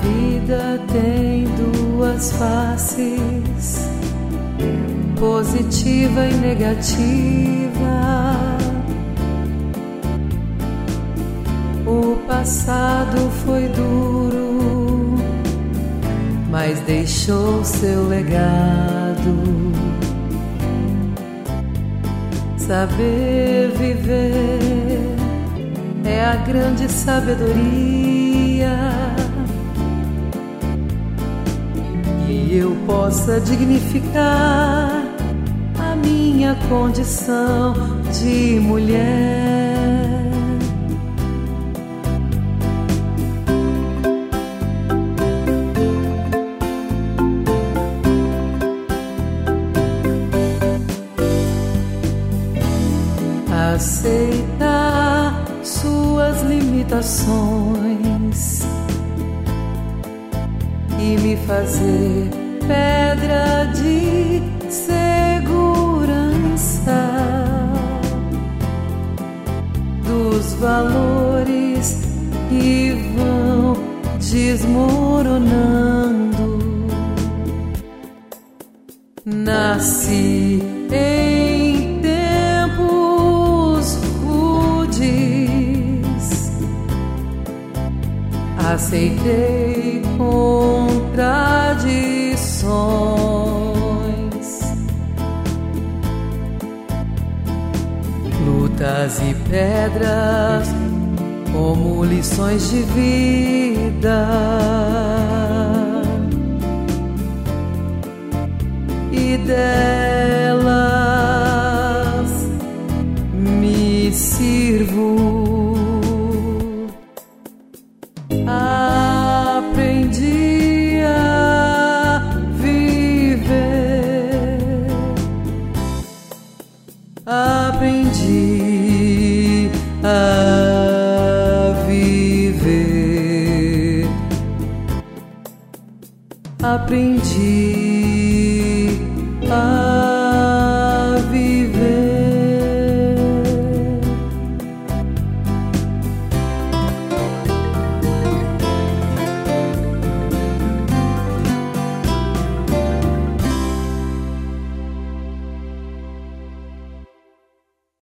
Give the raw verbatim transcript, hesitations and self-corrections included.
vida tem duas faces, positiva e negativa. O passado foi duro, mas deixou seu legado. Saber viver é a grande sabedoria, que eu possa dignificar a minha condição de mulher. Aceitar suas limitações e me fazer pedra de segurança dos valores que vão desmoronando. Nasci em tempos rudes, aceitei contradições, lutas e pedras como lições de vida, e delas me sirvo. Aprendi a viver, aprendi a viver, aprendi a